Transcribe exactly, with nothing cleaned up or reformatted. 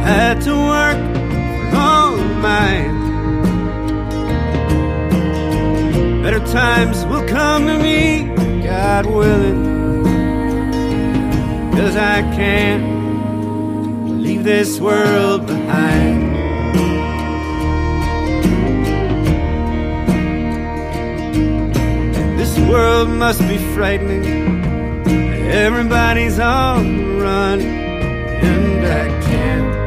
had to work for all mine. Better times will come to me, God willing, 'cause I can't leave this world behind. This world must be frightening. Everybody's on the run, and I